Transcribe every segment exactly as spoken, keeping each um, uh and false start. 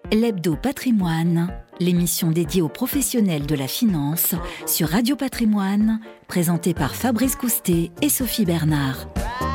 L'Hebdo Patrimoine, l'émission dédiée aux professionnels de la finance sur Radio Patrimoine, présentée par Fabrice Coustet et Sophie Bernard.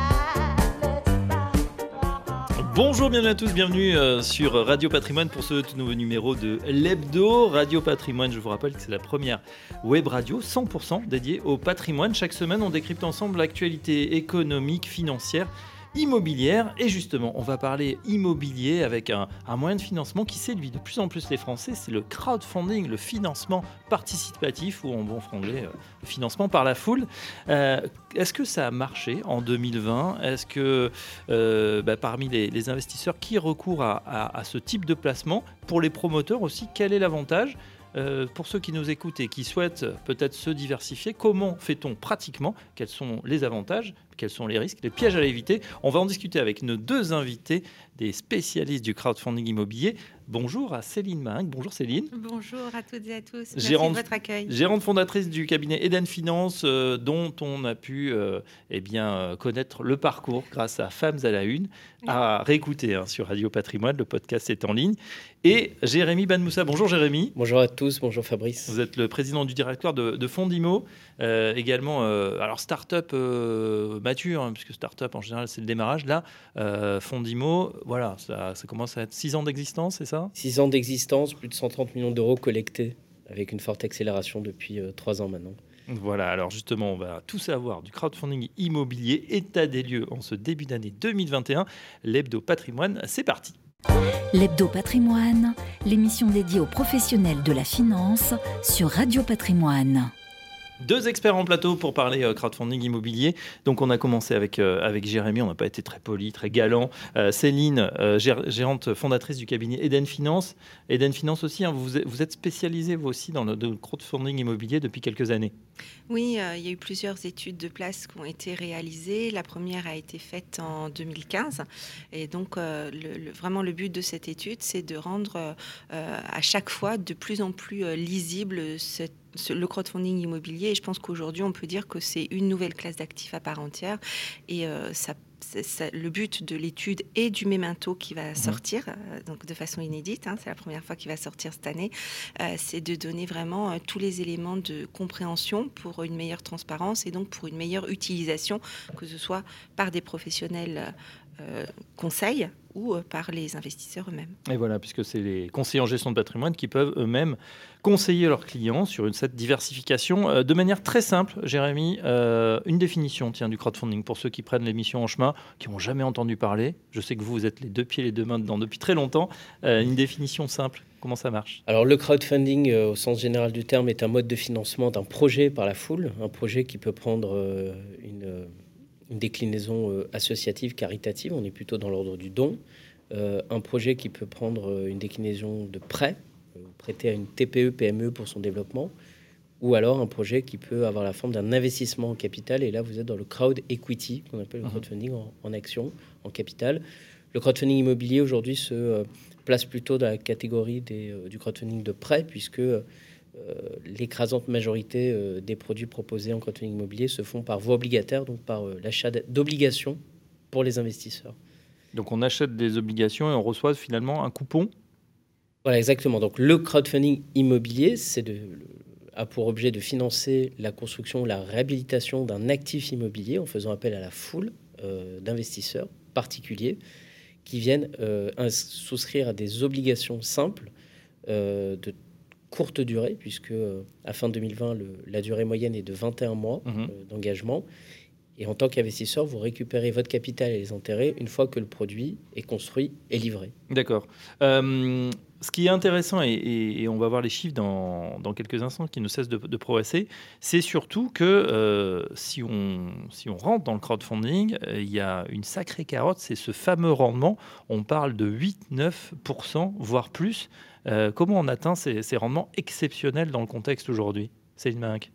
Bonjour, bienvenue à tous, bienvenue euh, sur Radio Patrimoine pour ce tout nouveau numéro de l'Hebdo. Radio Patrimoine, je vous rappelle que c'est la première web radio cent pour cent dédiée au patrimoine. Chaque semaine, on décrypte ensemble l'actualité économique, financière, immobilière. Et justement, on va parler immobilier avec un, un moyen de financement qui séduit de plus en plus les Français. C'est le crowdfunding, le financement participatif, ou en bon franglais, euh, le financement par la foule. Euh, est-ce que ça a marché en deux mille vingt ? Est-ce que euh, bah, parmi les, les investisseurs qui recourent à, à, à ce type de placement, pour les promoteurs aussi, quel est l'avantage ? Euh, pour ceux qui nous écoutent et qui souhaitent peut-être se diversifier, comment fait-on pratiquement ? Quels sont les avantages ? Quels sont les risques, les pièges à éviter ? On va en discuter avec nos deux invités, des spécialistes du crowdfunding immobilier. Bonjour à Céline Mahinck. Bonjour Céline. Bonjour à toutes et à tous. Merci Gérante, de votre accueil. Gérante fondatrice du cabinet Eden Finance, euh, dont on a pu euh, eh bien, euh, connaître le parcours grâce à Femmes à la Une, à réécouter hein, sur Radio Patrimoine. Le podcast est en ligne. Et Jérémy Benmoussa. Bonjour Jérémy. Bonjour à tous, bonjour Fabrice. Vous êtes le président du directoire de, de Fondimo, euh, également euh, alors start-up euh, mature, hein, puisque start-up en général c'est le démarrage. Là, euh, Fondimo, voilà, ça, ça commence à être six ans d'existence, c'est ça ? six ans d'existence, plus de cent trente millions d'euros collectés, avec une forte accélération depuis euh, trois ans maintenant. Voilà, alors justement, on va tout savoir du crowdfunding immobilier, état des lieux en ce début d'année deux mille vingt et un. L'Hebdo Patrimoine, c'est parti. L'Hebdo Patrimoine, l'émission dédiée aux professionnels de la finance sur Radio Patrimoine. Deux experts en plateau pour parler euh, crowdfunding immobilier. Donc on a commencé avec, euh, avec Jérémy, on n'a pas été très poli, très galant. Euh, Céline, euh, gér- gérante fondatrice du cabinet Eden Finance. Eden Finance aussi, hein, vous, vous êtes spécialisé vous aussi dans le, le crowdfunding immobilier depuis quelques années. Oui, euh, il y a eu plusieurs études de place qui ont été réalisées. La première a été faite en deux mille quinze. Et donc euh, le, le, vraiment le but de cette étude, c'est de rendre euh, à chaque fois de plus en plus euh, lisible cette le crowdfunding immobilier, et je pense qu'aujourd'hui on peut dire que c'est une nouvelle classe d'actifs à part entière, et euh, ça, c'est, c'est, le but de l'étude et du mémento qui va sortir, euh, donc de façon inédite, hein, c'est la première fois qu'il va sortir cette année, euh, c'est de donner vraiment euh, tous les éléments de compréhension pour une meilleure transparence et donc pour une meilleure utilisation, que ce soit par des professionnels euh, conseils ou par les investisseurs eux-mêmes. Et voilà, puisque c'est les conseillers en gestion de patrimoine qui peuvent eux-mêmes conseiller leurs clients sur une, cette diversification euh, de manière très simple. Jérémy, euh, une définition tiens, du crowdfunding pour ceux qui prennent l'émission en chemin, qui n'ont jamais entendu parler. Je sais que vous, vous êtes les deux pieds, les deux mains dedans depuis très longtemps. Euh, une définition simple, comment ça marche ? Alors le crowdfunding, euh, au sens général du terme, est un mode de financement d'un projet par la foule, un projet qui peut prendre euh, une... Euh, une déclinaison euh, associative, caritative, on est plutôt dans l'ordre du don. Euh, un projet qui peut prendre euh, une déclinaison de prêt, euh, prêter à une T P E, P M E pour son développement, ou alors un projet qui peut avoir la forme d'un investissement en capital, et là vous êtes dans le crowd equity, qu'on appelle le crowdfunding en, en action, en capital. Le crowdfunding immobilier aujourd'hui se euh, place plutôt dans la catégorie des, euh, du crowdfunding de prêt, puisque Euh, l'écrasante majorité euh, des produits proposés en crowdfunding immobilier se font par voie obligataire, donc par euh, l'achat d'obligations pour les investisseurs. Donc on achète des obligations et on reçoit finalement un coupon ? Voilà, exactement. Donc le crowdfunding immobilier, c'est de, le, a pour objet de financer la construction, la réhabilitation d'un actif immobilier en faisant appel à la foule euh, d'investisseurs particuliers qui viennent euh, souscrire à des obligations simples euh, de courte durée, puisque euh, à fin deux mille vingt, le, la durée moyenne est de vingt et un mois mmh. euh, d'engagement. Et en tant qu'investisseur, vous récupérez votre capital et les intérêts une fois que le produit est construit et livré. D'accord. Euh, ce qui est intéressant, et, et, et on va voir les chiffres dans, dans quelques instants qui ne cessent de, de progresser, c'est surtout que euh, si, on, si on rentre dans le crowdfunding, euh, il y a une sacrée carotte, c'est ce fameux rendement. On parle de huit à neuf pour cent, voire plus. Euh, comment on atteint ces, ces rendements exceptionnels dans le contexte aujourd'hui ? Céline Mahinck.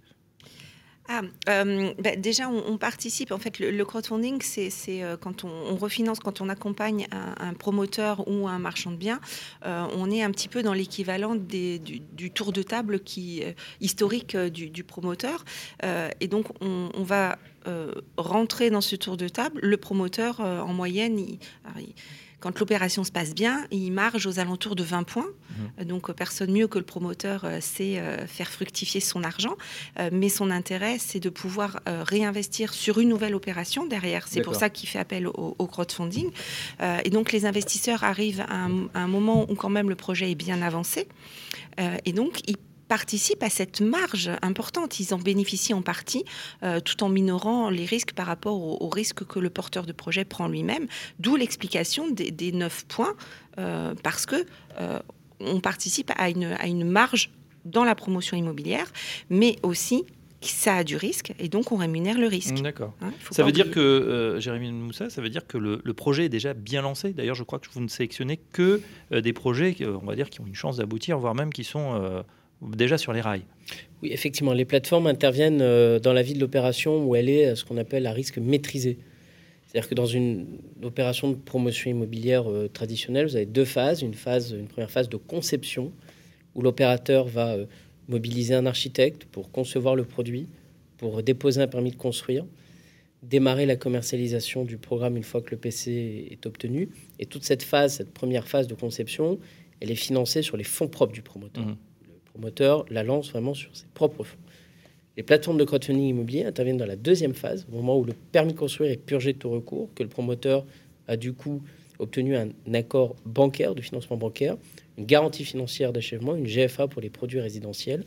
Ah, euh, bah déjà, on, on participe. En fait, le, le crowdfunding, c'est, c'est euh, quand on, on refinance, quand on accompagne un, un promoteur ou un marchand de biens, euh, on est un petit peu dans l'équivalent des, du, du tour de table qui, euh, historique euh, du, du promoteur. Euh, et donc, on, on va euh, rentrer dans ce tour de table. Le promoteur, euh, en moyenne, il, alors, il, Quand l'opération se passe bien, il marge aux alentours de vingt points. Mmh. Donc, personne mieux que le promoteur euh, sait euh, faire fructifier son argent. Euh, mais son intérêt, c'est de pouvoir euh, réinvestir sur une nouvelle opération derrière. C'est D'accord. pour ça qu'il fait appel au, au crowdfunding. Euh, et donc, les investisseurs arrivent à un, à un moment où quand même le projet est bien avancé. Euh, et donc, ils participent à cette marge importante. Ils en bénéficient en partie, euh, tout en minorant les risques par rapport aux, aux risques que le porteur de projet prend lui-même. D'où l'explication des, des neuf points, euh, parce que euh, on participe à une, à une marge dans la promotion immobilière, mais aussi ça a du risque et donc on rémunère le risque. D'accord. Hein, ça veut oublier. dire que, euh, Jérémy Moussa, ça veut dire que le, le projet est déjà bien lancé. D'ailleurs, je crois que vous ne sélectionnez que euh, des projets, on va dire, qui ont une chance d'aboutir, voire même qui sont euh, déjà sur les rails. Oui, effectivement, les plateformes interviennent euh, dans la vie de l'opération où elle est ce qu'on appelle à risque maîtrisé. C'est-à-dire que dans une opération de promotion immobilière euh, traditionnelle, vous avez deux phases. Une phase, une première phase de conception où l'opérateur va euh, mobiliser un architecte pour concevoir le produit, pour déposer un permis de construire, démarrer la commercialisation du programme une fois que le P C est obtenu. Et toute cette phase, cette première phase de conception, elle est financée sur les fonds propres du promoteur. Mmh. Le promoteur la lance vraiment sur ses propres fonds. Les plateformes de crowdfunding immobilier interviennent dans la deuxième phase, au moment où le permis de construire est purgé de tout recours, que le promoteur a du coup obtenu un accord bancaire, de financement bancaire, une garantie financière d'achèvement, une G F A pour les produits résidentiels,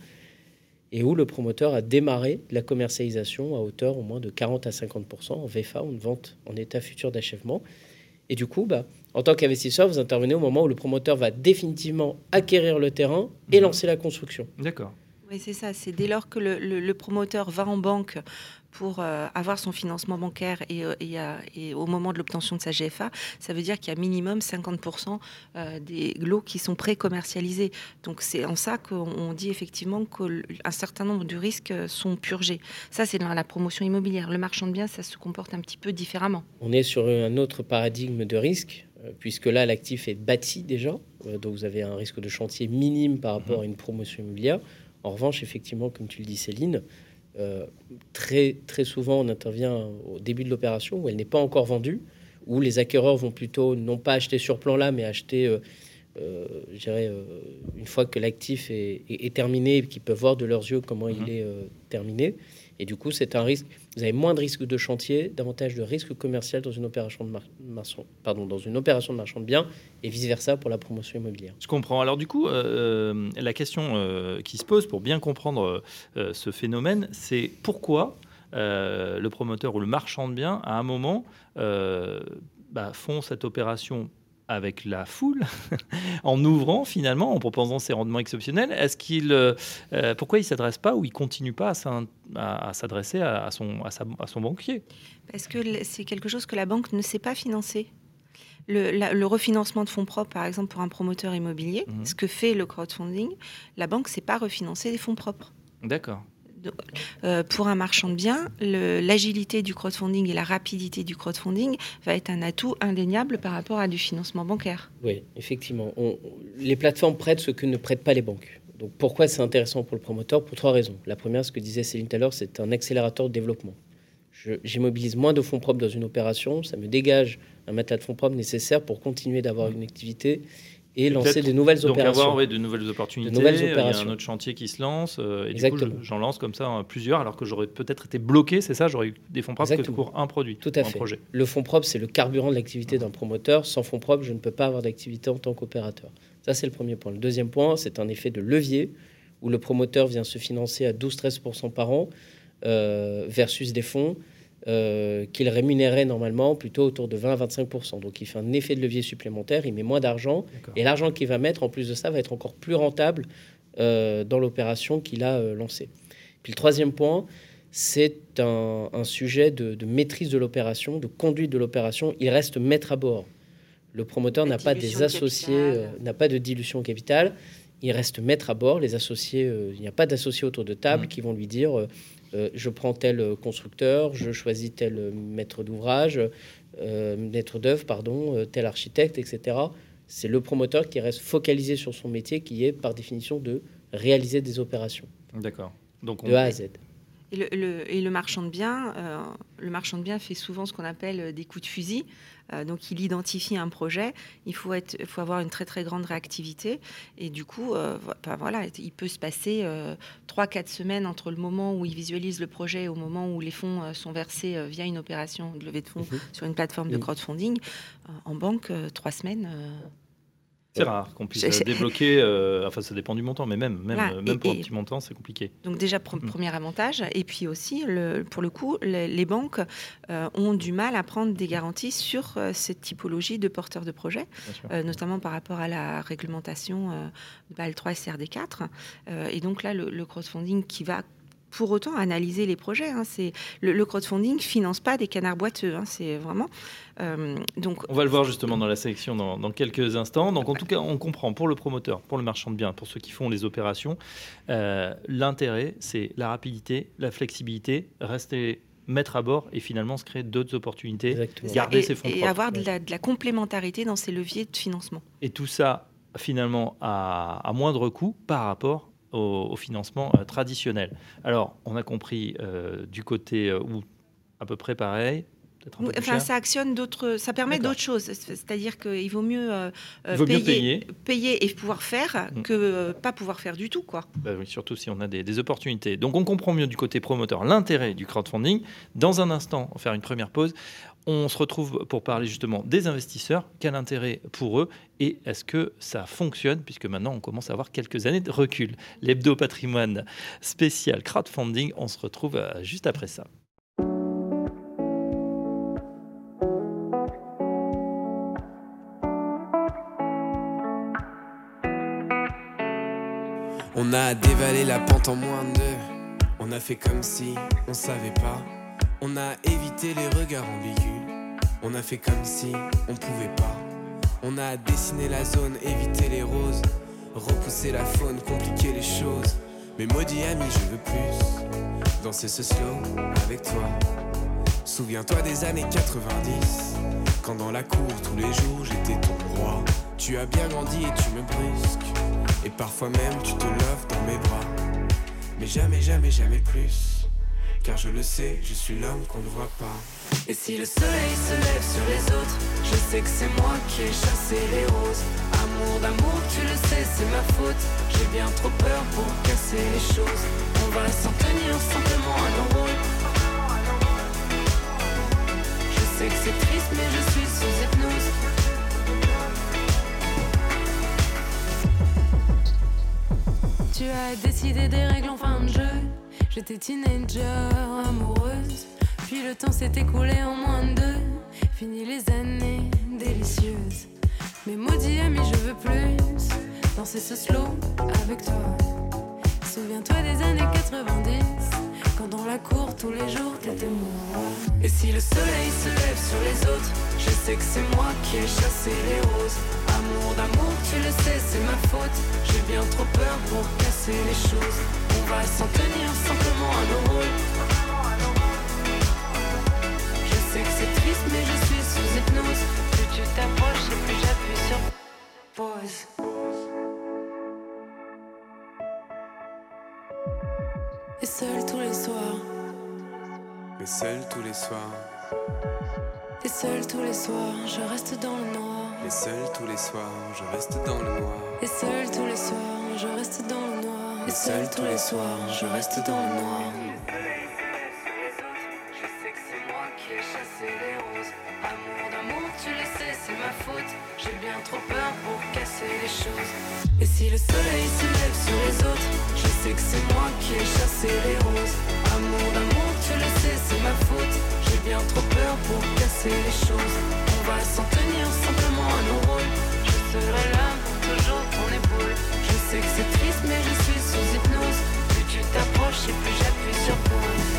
et où le promoteur a démarré la commercialisation à hauteur au moins de quarante à cinquante pour cent en V F A, une vente en état futur d'achèvement. Et du coup, bah, en tant qu'investisseur, vous intervenez au moment où le promoteur va définitivement acquérir le terrain et lancer la construction. D'accord. Oui, c'est ça. C'est dès lors que le, le, le promoteur va en banque pour euh, avoir son financement bancaire et, et, euh, et au moment de l'obtention de sa G F A, ça veut dire qu'il y a minimum cinquante pour cent euh, des lots qui sont pré-commercialisés. Donc c'est en ça qu'on dit effectivement qu'un certain nombre de risques sont purgés. Ça, c'est dans la promotion immobilière. Le marchand de biens, ça se comporte un petit peu différemment. On est sur un autre paradigme de risque, euh, puisque là, l'actif est bâti déjà. Euh, donc vous avez un risque de chantier minime par rapport à une promotion immobilière. En revanche, effectivement, comme tu le dis, Céline, euh, très, très souvent, on intervient au début de l'opération où elle n'est pas encore vendue, où les acquéreurs vont plutôt non pas acheter sur plan là, mais acheter, euh, euh, je dirais, euh, une fois que l'actif est, est, est terminé et qu'ils peuvent voir de leurs yeux comment mmh. il est euh, terminé. Et du coup, c'est un risque. Vous avez moins de risques de chantier, davantage de risques commerciaux dans une opération de, mar- marchand, pardon, dans une opération de marchand de biens et vice-versa pour la promotion immobilière. Je comprends. Alors du coup, euh, la question euh, qui se pose pour bien comprendre euh, ce phénomène, c'est pourquoi euh, le promoteur ou le marchand de biens, à un moment, euh, bah, font cette opération avec la foule, en ouvrant finalement, en proposant ces rendements exceptionnels. Est-ce qu'il, euh, pourquoi il ne s'adresse pas ou il ne continue pas à, à, à s'adresser à, à, son, à, sa, à son banquier ? Parce que c'est quelque chose que la banque ne sait pas financer. Le, la, le refinancement de fonds propres, par exemple, pour un promoteur immobilier, mmh. ce que fait le crowdfunding, la banque ne sait pas refinancer des fonds propres. D'accord. Euh, pour un marchand de biens, le, l'agilité du crowdfunding et la rapidité du crowdfunding va être un atout indéniable par rapport à du financement bancaire. Oui, effectivement. On, les plateformes prêtent ce que ne prêtent pas les banques. Donc pourquoi c'est intéressant pour le promoteur ? Pour trois raisons. La première, ce que disait Céline tout à l'heure, c'est un accélérateur de développement. Je, j'immobilise moins de fonds propres dans une opération, ça me dégage un matelas de fonds propres nécessaire pour continuer d'avoir une activité et lancer Peut-être, de nouvelles donc opérations. Donc avoir ouais, de nouvelles opportunités, de nouvelles opérations. Il y a un autre chantier qui se lance, euh, et Exactement. du coup, j'en lance comme ça hein, plusieurs, alors que j'aurais peut-être été bloqué, c'est ça, j'aurais eu des fonds propres Exactement. que pour un produit, Tout à un fait. projet. Le fonds propre, c'est le carburant de l'activité d'un promoteur. Sans fonds propres, je ne peux pas avoir d'activité en tant qu'opérateur. Ça, c'est le premier point. Le deuxième point, c'est un effet de levier, où le promoteur vient se financer à douze à treize pour cent par an, euh, versus des fonds Euh, qu'il rémunérait normalement plutôt autour de vingt à vingt-cinq pour cent. Donc il fait un effet de levier supplémentaire, il met moins d'argent, D'accord. et l'argent qu'il va mettre en plus de ça va être encore plus rentable euh, dans l'opération qu'il a euh, lancée. Puis le troisième point, c'est un, un sujet de, de maîtrise de l'opération, de conduite de l'opération. Il reste maître à bord. Le promoteur n'a pas des associés, euh, n'a pas de dilution capitale. Il reste maître à bord. Les associés, euh, il n'y a pas d'associés autour de table mmh. qui vont lui dire euh, Euh, je prends tel constructeur, je choisis tel maître d'ouvrage, euh, maître d'œuvre, pardon, euh, tel architecte, et cetera. C'est le promoteur qui reste focalisé sur son métier, qui est par définition de réaliser des opérations. D'accord. Donc on, de A à Z. Et le, le, et le marchand de biens, euh, le marchand de biens fait souvent ce qu'on appelle des coups de fusil. Euh, donc, il identifie un projet. Il faut, être, il faut avoir une très, très grande réactivité. Et du coup, euh, ben voilà, il peut se passer euh, trois à quatre semaines entre le moment où il visualise le projet et au moment où les fonds euh, sont versés euh, via une opération de levée de fonds mmh. sur une plateforme mmh. de crowdfunding. Euh, en banque, euh, trois semaines... Euh, C'est rare qu'on puisse c'est... débloquer, euh, enfin ça dépend du montant, mais même, même, voilà, même et, pour et, un petit montant, c'est compliqué. Donc déjà, pr- premier avantage, et puis aussi, le, pour le coup, les, les banques euh, ont du mal à prendre des garanties sur euh, cette typologie de porteurs de projets, euh, notamment par rapport à la réglementation euh, Bâle trois et C R D quatre. Euh, et donc là, le, le crowdfunding qui va... pour autant analyser les projets. Hein. C'est, le, le crowdfunding ne finance pas des canards boiteux. Hein. C'est vraiment... Euh, donc, on va le voir justement dans la sélection dans, dans quelques instants. Donc en tout cas, on comprend pour le promoteur, pour le marchand de biens, pour ceux qui font les opérations, euh, l'intérêt, c'est la rapidité, la flexibilité, rester... mettre à bord et finalement se créer d'autres opportunités, Exactement. garder et, ses fonds et propres. Et avoir de la, de la complémentarité dans ses leviers de financement. Et tout ça, finalement, à, à moindre coût par rapport au, au financement euh, traditionnel. Alors, on a compris euh, du côté euh, où à peu près pareil. Un peu enfin, ça actionne d'autres, ça permet D'accord. d'autres choses. C'est-à-dire qu'il vaut mieux, euh, Il vaut payer, mieux payer. payer et pouvoir faire mmh. que euh, pas pouvoir faire du tout, quoi. Bah oui, surtout si on a des, des opportunités. Donc, on comprend mieux du côté promoteur l'intérêt du crowdfunding. Dans un instant, on va faire une première pause. On se retrouve pour parler justement des investisseurs. Quel intérêt pour eux et est-ce que ça fonctionne puisque maintenant on commence à avoir quelques années de recul. L'hebdo patrimoine spécial crowdfunding. On se retrouve euh, juste après ça. On a dévalé la pente en moins de deux. On a fait comme si on savait pas. On a évité les regards ambigus. On a fait comme si on pouvait pas. On a dessiné la zone, évité les roses. Repousser la faune, compliquer les choses. Mais maudit ami, je veux plus danser ce slow avec toi. Souviens-toi des années quatre-vingt-dix, quand dans la cour tous les jours j'étais ton roi. Tu as bien grandi et tu me brusques. Et parfois même tu te lèves dans mes bras. Mais jamais, jamais, jamais plus. Car je le sais, je suis l'homme qu'on ne voit pas. Et si le soleil se lève sur les autres, je sais que c'est moi qui ai chassé les roses. Amour d'amour, tu le sais, c'est ma faute. J'ai bien trop peur pour casser les choses. On va s'en tenir simplement à nos rôles. Je sais que c'est triste mais je suis sous hypnose. Tu as décidé des règles en fin de jeu. J'étais teenager, amoureuse. Puis le temps s'est écoulé en moins de deux. Fini les années délicieuses. Mais maudit ami, je veux plus danser ce slow avec toi. Souviens-toi des années quatre-vingt-dix, quand dans la cour tous les jours t'étais moi. Et si le soleil se lève sur les autres, je sais que c'est moi qui ai chassé les roses. Amour d'amour, tu le sais, c'est ma faute. J'ai bien trop peur pour casser les choses. On va s'en tenir simplement à nos rôles. Je sais que c'est triste mais je suis sous hypnose. Plus tu t'approches et plus j'appuie sur pause. Et seul tous les soirs. Et seul tous les soirs. Et seul tous les soirs, je reste dans le noir. Et seul tous les soirs, je reste dans le noir. Et seul tous les soirs, je reste dans le noir. Et seul tous les soirs, je reste dans le noir. Je sais que c'est moi qui ai chassé les roses. Amour d'amour, tu le sais, c'est ma faute. J'ai bien trop peur pour casser les choses. Et si le soleil se lève sur les autres, je sais que c'est moi qui ai chassé les roses. Amour d'amour, tu le sais, c'est ma faute. J'ai bien trop peur pour casser les choses. On va s'en tenir simplement à nos rôles. Je serai là pour toujours ton épaule. Je sais que c'est triste mais je suis sous hypnose. Plus tu t'approches et plus j'appuie sur pause.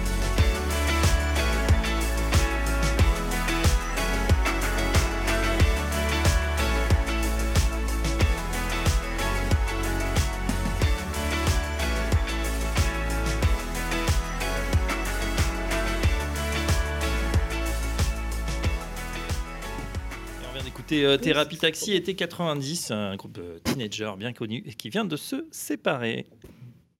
Euh, Thérapie Taxi était quatre-vingt-dix, un groupe euh, teenager bien connu qui vient de se séparer.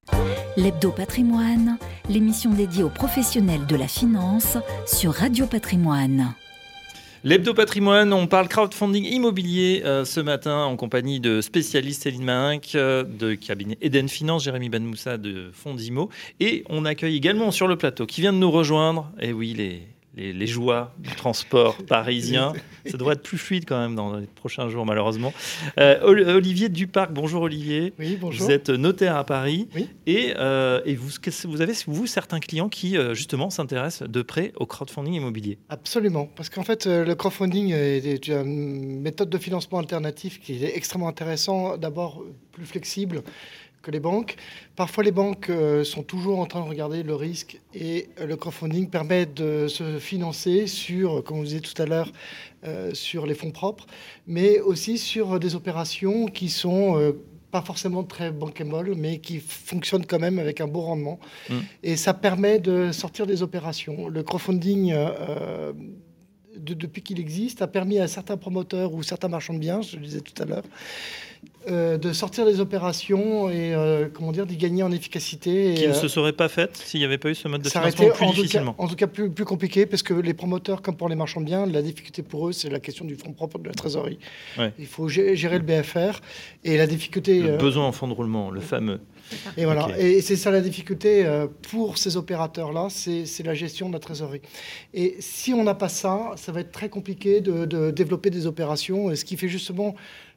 L'Hebdo Patrimoine, l'émission dédiée aux professionnels de la finance sur Radio Patrimoine. L'Hebdo Patrimoine, on parle crowdfunding immobilier euh, ce matin en compagnie de spécialistes Céline Mahinck euh, de cabinet Eden Finance, Jérémy Benmoussa de Fondimo. Et on accueille également sur le plateau qui vient de nous rejoindre, et oui, les, les, les joies du transport parisien. Ça devrait être plus fluide quand même dans les prochains jours, malheureusement. Euh, Olivier Duparc, bonjour Olivier. Oui, bonjour. Vous êtes notaire à Paris. Oui. Et, euh, et vous, vous avez, vous, certains clients qui, euh, justement, s'intéressent de près au crowdfunding immobilier. Absolument. Parce qu'en fait, euh, le crowdfunding est une méthode de financement alternatif qui est extrêmement intéressant. D'abord, plus flexible que les banques. Parfois, les banques euh, sont toujours en train de regarder le risque et euh, le crowdfunding permet de se financer sur, comme vous disiez tout à l'heure, euh, sur les fonds propres, mais aussi sur des opérations qui sont euh, pas forcément très bankable, mais qui fonctionnent quand même avec un beau rendement. Mmh. Et ça permet de sortir des opérations. Le crowdfunding, euh, de, depuis qu'il existe, a permis à certains promoteurs ou certains marchands de biens, je le disais tout à l'heure, Euh, de sortir des opérations et euh, comment dire, d'y gagner en efficacité. Qui et, ne euh, se serait pas faite s'il n'y avait pas eu ce mode de ça financement aurait été plus en difficilement. Tout cas, en tout cas plus, plus compliqué parce que les promoteurs, comme pour les marchands de biens, la difficulté pour eux, c'est la question du fonds propre de la trésorerie. Ouais. Il faut gérer le B F R et la difficulté... Le euh, besoin en fonds de roulement, le fameux. Et voilà, okay. Et c'est ça la difficulté euh, pour ces opérateurs-là, c'est, c'est la gestion de la trésorerie. Et si on n'a pas ça, ça va être très compliqué de, de développer des opérations, et ce qui fait justement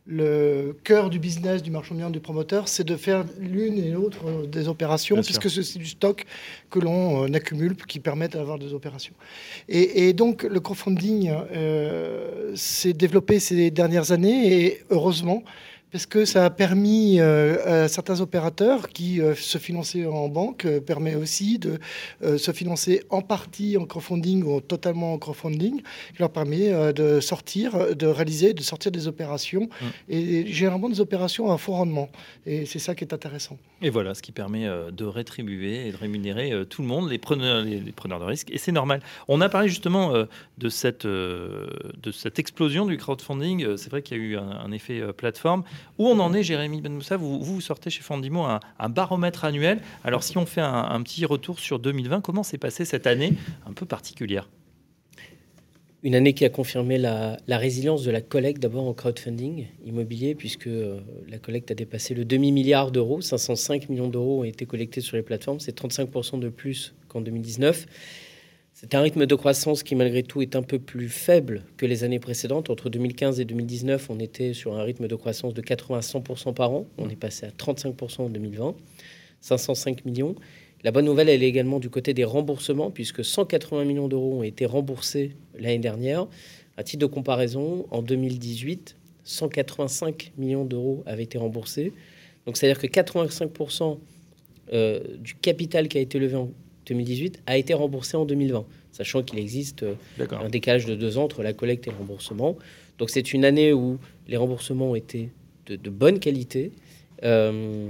le cœur du business du marchand de biens, du promoteur, c'est de faire l'une et l'autre des opérations, Bien puisque sûr. c'est du stock que l'on euh, accumule, qui permettent d'avoir des opérations. Et, et donc, le crowdfunding euh, s'est développé ces dernières années, et heureusement, parce que ça a permis euh, à certains opérateurs qui euh, se finançaient en banque, euh, permet aussi de euh, se financer en partie en crowdfunding ou totalement en crowdfunding, qui leur permet euh, de sortir, de réaliser, de sortir des opérations, mmh. et généralement des opérations à fort rendement. Et c'est ça qui est intéressant. Et voilà, ce qui permet euh, de rétribuer et de rémunérer euh, tout le monde, les preneurs, les, les preneurs de risques, et c'est normal. On a parlé justement euh, de, cette, euh, de cette explosion du crowdfunding. C'est vrai qu'il y a eu un, un effet euh, plateforme. Où on en est, Jérémy Benmoussa, vous, vous sortez chez Fondimo un, un baromètre annuel. Alors, si on fait un, un petit retour sur deux mille vingt, comment s'est passée cette année un peu particulière ? Une année qui a confirmé la, la résilience de la collecte, d'abord en crowdfunding immobilier, puisque euh, la collecte a dépassé le demi-milliard d'euros. cinq cent cinq millions d'euros ont été collectés sur les plateformes. C'est trente-cinq pour cent de plus qu'en deux mille dix-neuf. C'est un rythme de croissance qui, malgré tout, est un peu plus faible que les années précédentes. Entre deux mille quinze et deux mille dix-neuf, on était sur un rythme de croissance de quatre-vingts à cent pour cent par an. On est passé à trente-cinq pour cent en deux mille vingt, cinq cent cinq millions. La bonne nouvelle, elle est également du côté des remboursements, puisque cent quatre-vingts millions d'euros ont été remboursés l'année dernière. À titre de comparaison, en deux mille dix-huit, cent quatre-vingt-cinq millions d'euros avaient été remboursés. Donc, c'est-à-dire que quatre-vingt-cinq pour cent euh, du capital qui a été levé en deux mille dix-huit a été remboursé en deux mille vingt, sachant qu'il existe D'accord. un décalage de deux ans entre la collecte et le remboursement. Donc c'est une année où les remboursements ont été de, de bonne qualité euh,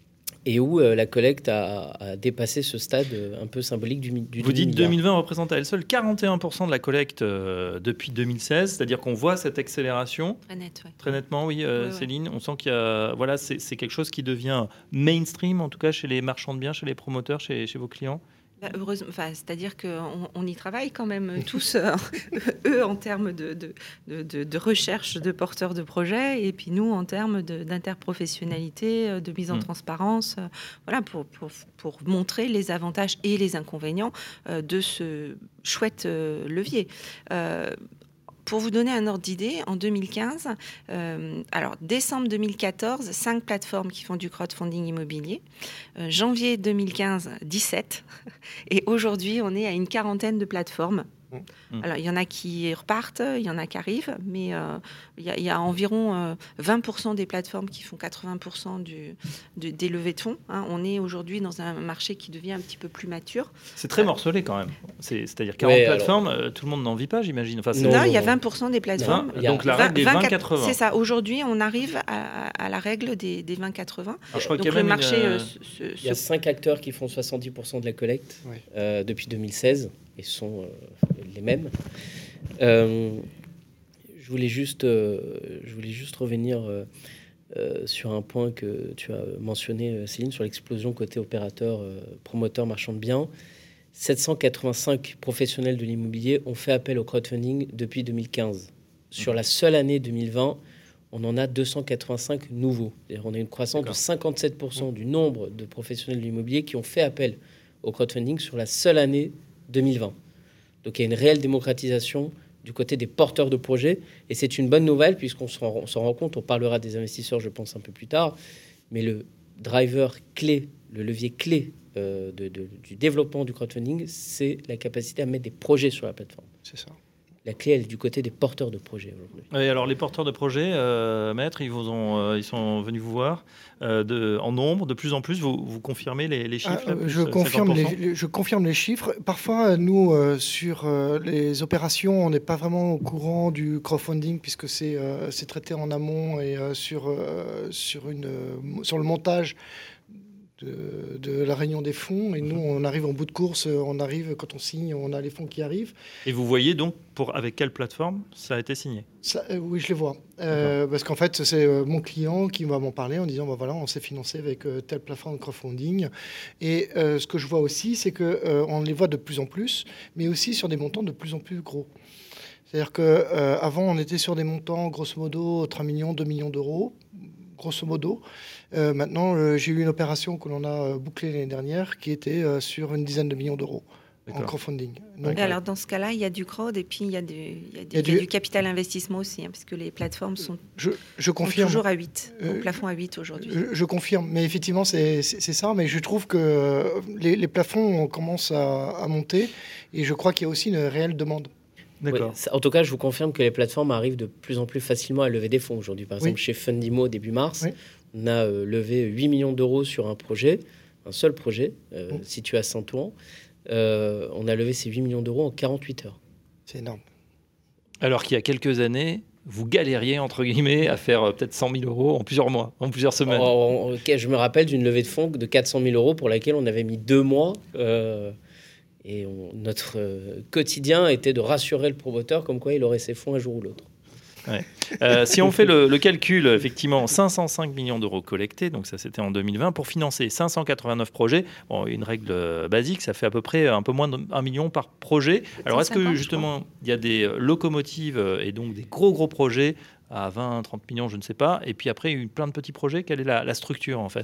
et où euh, la collecte a, a dépassé ce stade un peu symbolique du, du Vous dites deux mille vingt représente à elle seule quarante et un pour cent de la collecte euh, depuis deux mille seize, c'est-à-dire qu'on voit cette accélération. Très net, ouais. Très nettement, oui, euh, ouais, Céline. Ouais. On sent qu'il y a, voilà, c'est, c'est quelque chose qui devient mainstream, en tout cas chez les marchands de biens, chez les promoteurs, chez, chez vos clients. Bah, heureusement, enfin, c'est-à-dire qu'on on y travaille quand même tous, euh, eux en termes de, de, de, de recherche de porteurs de projets, et puis nous en termes de, d'interprofessionnalité, de mise en mmh. transparence, euh, voilà, pour, pour, pour montrer les avantages et les inconvénients euh, de ce chouette euh, levier. Euh, Pour vous donner un ordre d'idée, en deux mille quinze, euh, alors décembre deux mille quatorze, cinq plateformes qui font du crowdfunding immobilier. Euh, janvier deux mille quinze, dix-sept. Et aujourd'hui, on est à une quarantaine de plateformes. Mmh. Alors, il y en a qui repartent, il y en a qui arrivent, mais euh, il, y a, il y a environ euh, vingt pour cent des plateformes qui font quatre-vingts pour cent du, du, des levées de fonds. Hein. On est aujourd'hui dans un marché qui devient un petit peu plus mature. C'est très euh, morcelé quand même. C'est, c'est-à-dire quarante ouais, plateformes, alors... euh, tout le monde n'en vit pas, j'imagine. Enfin, c'est... Non, non, il y a vingt pour cent des plateformes. vingt, donc la règle des vingt quatre-vingts. C'est ça. Aujourd'hui, on arrive à, à la règle des, des vingt quatre-vingts. Alors, je crois donc qu'il y a le même marché... une... Euh, se, il y a cinq acteurs qui font soixante-dix pour cent de la collecte ouais. euh, depuis deux mille seize et sont euh, les mêmes. Euh, je voulais juste, euh, je voulais juste revenir euh, euh, sur un point que tu as mentionné, Céline, sur l'explosion côté opérateur, euh, promoteur, marchand de biens. sept cent quatre-vingt-cinq professionnels de l'immobilier ont fait appel au crowdfunding depuis deux mille quinze. Sur la seule année deux mille vingt, on en a deux cent quatre-vingt-cinq nouveaux. C'est-à-dire on a une croissance D'accord. de cinquante-sept pour cent du nombre de professionnels de l'immobilier qui ont fait appel au crowdfunding sur la seule année deux mille vingt. Donc il y a une réelle démocratisation du côté des porteurs de projets. Et c'est une bonne nouvelle puisqu'on s'en, on s'en rend compte, on parlera des investisseurs, je pense, un peu plus tard. Mais le driver clé, le levier clé euh, de, de, du développement du crowdfunding, c'est la capacité à mettre des projets sur la plateforme. C'est ça. La clé, elle est du côté des porteurs de projets aujourd'hui. Oui, alors les porteurs de projets, euh, maître, ils, vous ont, euh, ils sont venus vous voir euh, de, en nombre, de plus en plus. Vous, vous confirmez les, les chiffres ah, là, je, confirme les, les, je confirme les chiffres. Parfois, nous, euh, sur euh, les opérations, on n'est pas vraiment au courant du crowdfunding puisque c'est, euh, c'est traité en amont et euh, sur, euh, sur, une, euh, sur le montage De, de la réunion des fonds. Et nous, on arrive en bout de course, on arrive, quand on signe, on a les fonds qui arrivent. Et vous voyez donc pour, avec quelle plateforme ça a été signé ? ça, euh, Oui, je les vois. Euh, parce qu'en fait, c'est euh, mon client qui va m'en parler en disant, bah, voilà, on s'est financé avec euh, telle plateforme de crowdfunding. Et euh, ce que je vois aussi, c'est qu'on euh, les voit de plus en plus, mais aussi sur des montants de plus en plus gros. C'est-à-dire qu'avant, euh, on était sur des montants, grosso modo, entre un million, deux millions d'euros, grosso modo. Euh, maintenant, euh, j'ai eu une opération que l'on a euh, bouclée l'année dernière qui était euh, sur une dizaine de millions d'euros D'accord. en crowdfunding. Donc, et alors, dans ce cas-là, il y a du crowd et puis il y a du, il y a du, il y a du, il y a du capital investissement aussi, hein, parce que les plateformes sont, je, je confirme. sont toujours à huit, euh, au plafond à huit aujourd'hui. Je, je confirme, mais effectivement, c'est, c'est, c'est ça. Mais je trouve que les, les plafonds commencent à, à monter et je crois qu'il y a aussi une réelle demande. D'accord. Oui, en tout cas, je vous confirme que les plateformes arrivent de plus en plus facilement à lever des fonds aujourd'hui. Par exemple, oui. chez Fundimo, début mars, oui. on a euh, levé huit millions d'euros sur un projet, un seul projet, euh, oui. situé à Saint-Ouen. Euh, on a levé ces huit millions d'euros en quarante-huit heures. C'est énorme. Alors qu'il y a quelques années, vous galériez, entre guillemets, à faire euh, peut-être cent mille euros en plusieurs mois, en plusieurs semaines. Oh, okay, je me rappelle d'une levée de fonds de quatre cent mille euros pour laquelle on avait mis deux mois. Euh, Et on, notre euh, quotidien était de rassurer le promoteur comme quoi il aurait ses fonds un jour ou l'autre. Ouais. Euh, si on fait le, le calcul, effectivement, cinq cent cinq millions d'euros collectés, donc ça c'était en deux mille vingt, pour financer cinq cent quatre-vingt-neuf projets. Bon, une règle basique, ça fait à peu près un peu moins d'un million par projet. Alors est-ce que justement il y a des locomotives et donc des gros gros projets à vingt, trente millions, je ne sais pas, et puis après une, plein de petits projets, quelle est la, la structure en fait ?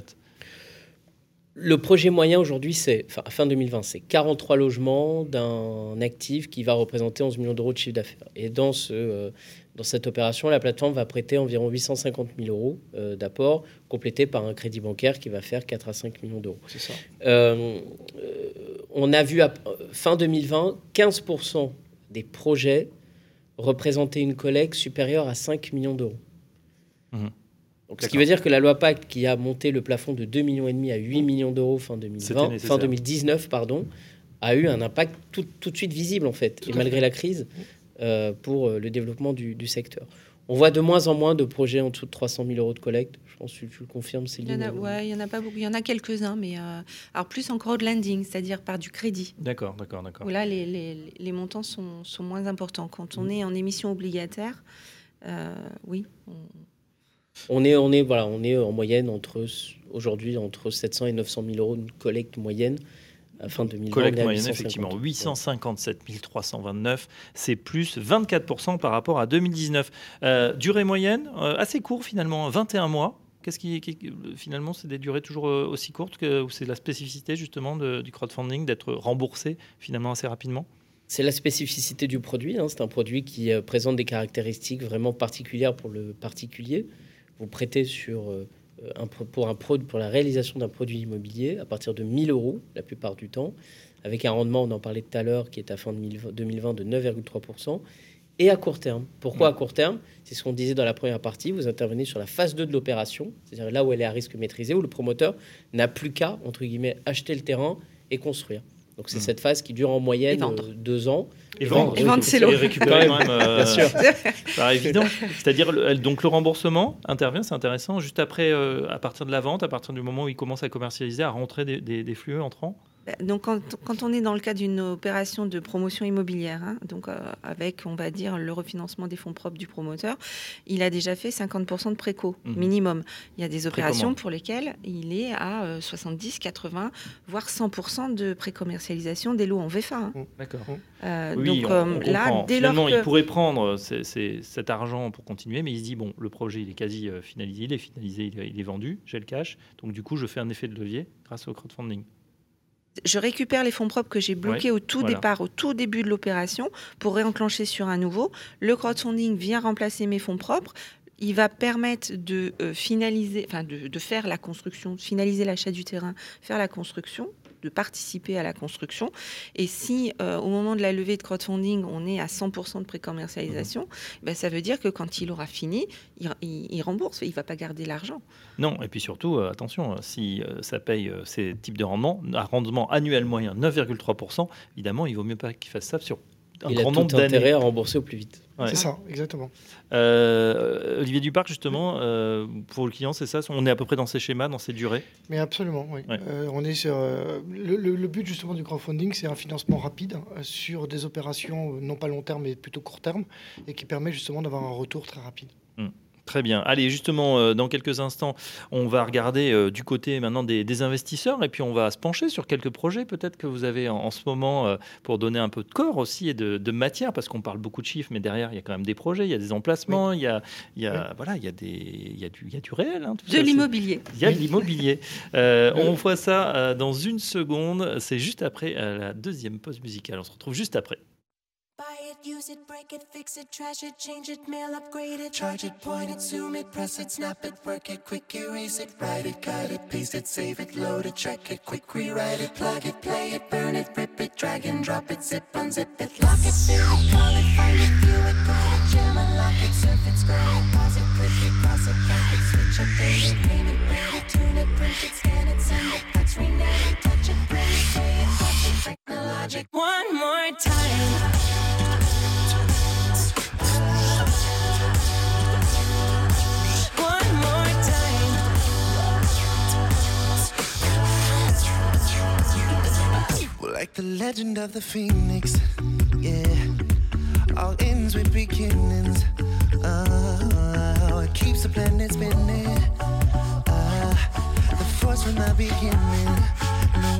Le projet moyen aujourd'hui, c'est, enfin, fin deux mille vingt, c'est quarante-trois logements d'un actif qui va représenter onze millions d'euros de chiffre d'affaires. Et dans, ce, euh, dans cette opération, la plateforme va prêter environ huit cent cinquante mille euros euh, d'apport, complété par un crédit bancaire qui va faire quatre à cinq millions d'euros. C'est ça. Euh, euh, on a vu à fin deux mille vingt, quinze pour cent des projets représentaient une collecte supérieure à cinq millions d'euros. Mmh. Donc, ce qui veut dire que la loi Pacte, qui a monté le plafond de deux virgule cinq millions à huit millions d'euros fin deux mille vingt, fin deux mille dix-neuf, pardon, a eu un impact tout, tout de suite visible, en fait, tout et malgré fait. la crise, euh, pour le développement du, du secteur. On voit de moins en moins de projets en dessous de trois cent mille euros de collecte. Je pense que tu, tu le confirmes, Céline. Oui, il n'y en a pas beaucoup. Il y en a quelques-uns, mais euh, alors plus en crowdlending, c'est-à-dire par du crédit. D'accord, d'accord, d'accord. Où là, les, les, les montants sont, sont moins importants. Quand on mmh. est en émission obligataire, euh, oui, on... On est, on, est, voilà, on est en moyenne entre, aujourd'hui entre sept cents et neuf cent mille euros de collecte moyenne à fin deux mille vingt. Collecte moyenne, effectivement, huit cent cinquante-sept mille trois cent vingt-neuf, c'est plus vingt-quatre pour cent par rapport à deux mille dix-neuf. Euh, durée moyenne, euh, assez court finalement, vingt et un mois. Qu'est-ce qui, qui, finalement, c'est des durées toujours aussi courtes que ou c'est la spécificité justement de, du crowdfunding d'être remboursé finalement assez rapidement? C'est la spécificité du produit. Hein. C'est un produit qui euh, présente des caractéristiques vraiment particulières pour le particulier. Vous prêtez sur, euh, un, pour, un pro, pour la réalisation d'un produit immobilier à partir de mille euros la plupart du temps, avec un rendement, on en parlait tout à l'heure, qui est à fin deux mille vingt de neuf virgule trois pour cent, et à court terme. Pourquoi à court terme ? C'est ce qu'on disait dans la première partie, vous intervenez sur la phase deux de l'opération, c'est-à-dire là où elle est à risque maîtrisé, où le promoteur n'a plus qu'à, entre guillemets, acheter le terrain et construire. Donc c'est mmh. cette phase qui dure en moyenne euh, deux ans. Et vendre, et vendre c'est long. Et récupérer quand même, euh, bien sûr. C'est pas évident. C'est-à-dire, le, donc le remboursement intervient, c'est intéressant, juste après, euh, à partir de la vente, à partir du moment où il commence à commercialiser, à rentrer des, des, des flux entrants. Donc, quand, quand on est dans le cadre d'une opération de promotion immobilière, hein, donc euh, avec, on va dire, le refinancement des fonds propres du promoteur, il a déjà fait cinquante pour cent de préco, mmh. minimum. Il y a des opérations pour lesquelles il est à euh, soixante-dix, quatre-vingts, voire cent pour cent de précommercialisation des lots en V F A. Hein. D'accord. Euh, oui, donc on, on là, dès Finalement, lors que... il pourrait prendre c'est, c'est, cet argent pour continuer, mais il se dit, bon, le projet, il est quasi euh, finalisé, il est finalisé, il est, il est vendu, j'ai le cash, donc du coup, je fais un effet de levier grâce au crowdfunding. Je récupère les fonds propres que j'ai bloqués ouais, au tout voilà. départ, au tout début de l'opération, pour réenclencher sur un nouveau. Le crowdfunding vient remplacer mes fonds propres. Il va permettre de euh, finaliser, enfin de, de faire la construction, de finaliser l'achat du terrain, faire la construction, de participer à la construction. Et si, euh, au moment de la levée de crowdfunding, on est à cent pour cent de précommercialisation, mmh. ben, ça veut dire que quand il aura fini, il, il, il rembourse, il ne va pas garder l'argent. Non, et puis surtout, euh, attention, si euh, ça paye euh, ces types de rendements, un rendement annuel moyen neuf virgule trois pour cent, évidemment, il vaut mieux pas qu'il fasse ça sur un il grand a nombre tout d'années. Intérêt à rembourser au plus vite. Ouais. C'est ça, exactement. Euh, Olivier Duparc, justement, euh, pour le client, c'est ça, on est à peu près dans ces schémas, dans ces durées. Mais absolument, oui. Ouais. Euh, on est sur euh, le, le, le but justement du crowdfunding, c'est un financement rapide euh, sur des opérations euh, non pas long terme, mais plutôt court terme, et qui permet justement d'avoir un retour très rapide. Mmh. Très bien. Allez, justement, euh, dans quelques instants, on va regarder euh, du côté maintenant des, des investisseurs et puis on va se pencher sur quelques projets peut-être que vous avez en, en ce moment euh, pour donner un peu de corps aussi et de, de matière, parce qu'on parle beaucoup de chiffres, mais derrière, il y a quand même des projets, il y a des emplacements, oui. il y a, il y a, oui. voilà, il y a, des, il y a, du, il y a du réel. Hein, tout de ça, l'immobilier. C'est... Il y a de l'immobilier. Euh, oui. On voit ça euh, dans une seconde. C'est juste après euh, la deuxième pause musicale. On se retrouve juste après. Buy it, use it, break it, fix it, trash it, change it, mail, upgrade it, charge it, point it, zoom it, press it, snap it, work it, quick erase it, write it, cut it, paste it, save it, load it, check it, quick rewrite it, plug it, play it, burn it, rip it, drag and drop it, zip, unzip it, lock it, fill it, call it, find it, view it, call it, jam, unlock it, surf it, scroll it, pause it, click it, cross it, back it, switch it, date it, name it, rate it, tune it, print it, scan it, send it, fax, rename it, touch it, print it, pay it, watch it, technologic. One more time. Like the legend of the phoenix, yeah. All ends with beginnings. Oh, it keeps the planet spinning. Uh, the force from the beginning. No.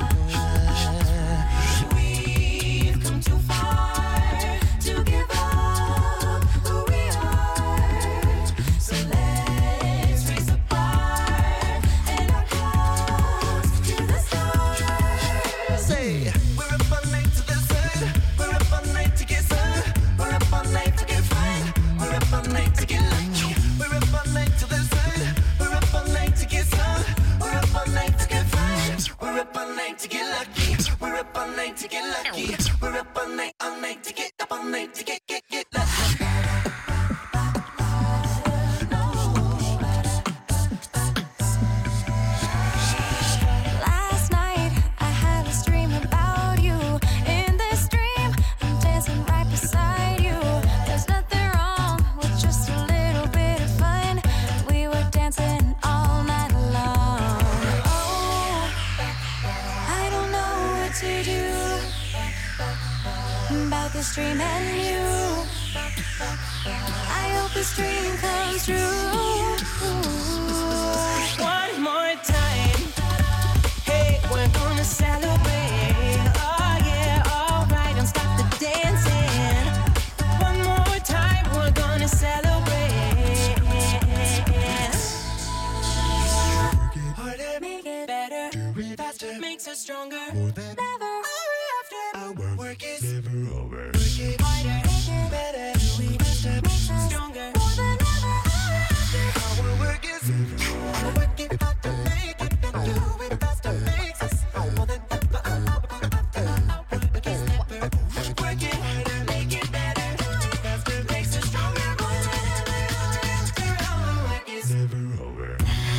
We've come too far to give up who we are. So let's raise the bar and our cause to the stars. Say, we're up all night to the sun. We're up all night to get sun. We're up all night to get fun. We're up all night to get lucky. We're up all night to the sun. We're up all night to get sun. We're up all night to get fun. We're up all night to get lucky. We're up all night to get lucky. We're up all night, all night to get up all night to get get get lucky. Last night I had a dream about you. In this dream I'm dancing right beside you. There's nothing wrong with just a little bit of fun. We were dancing all night long. Oh, I don't know what to do about this dream and you. I hope this dream comes true. One more time. Hey, we're gonna celebrate. Oh yeah, alright, don't stop the dancing. One more time, we're gonna celebrate. Harder, Make it better, faster, makes us stronger. never. Our work is never over. Work it harder, better, faster, stronger. Our work is never over. Work it harder, make it better, do it faster, makes us more than ever. Our work is never over. Work it harder, make it better, do it faster, makes us stronger. More than ever. Our work is never over.